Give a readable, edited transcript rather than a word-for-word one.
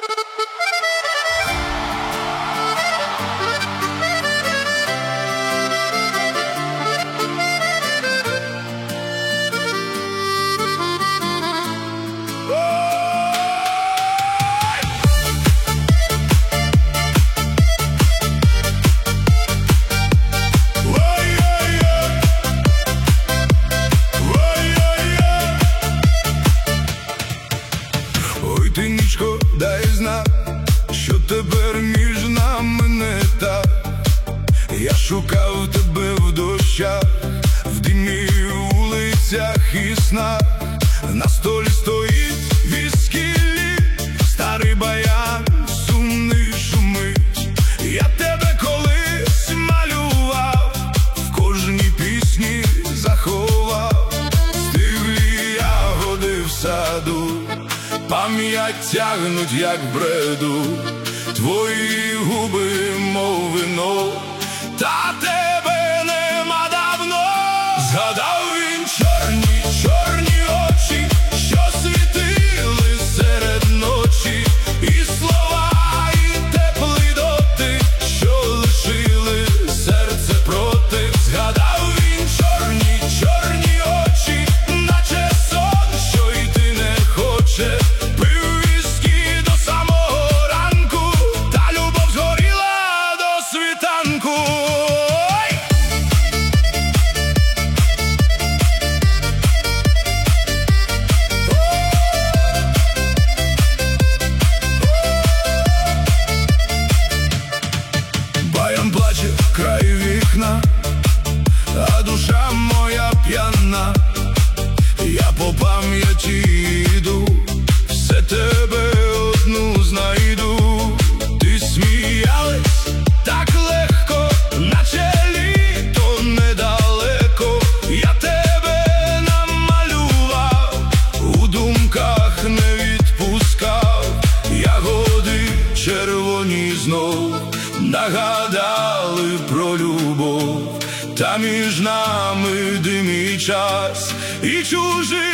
Ти, нічко, дай знак, що тепер між нами не так. Я шукав тебе в дощах, в димі, вулицях і снах. На столі стоїть віскілі, старий баян сумний шумить. Я тебе колись малював, в кожній пісні заховав. Стиглі ягоди в саду, пам'ять тягнуть, як бреду, твої губи, мов вино, та тебе нема давно. Згадав він чорні, чорні очі, що світили серед ночі, і слова, і теплий дотик, що лишили серце проти. Згадав він чорні, чорні очі, наче сон, що йти не хоче. Баян плаче край вікна, а душа моя п'яна. Я по пам'яті йду, все тебе одну знайду. Ти сміялась так легко, наче літо недалеко. Я тебе намалював, у думках не відпускав. Ягоди червоні знов нагадали про любов, та між нами дим і час, і чужий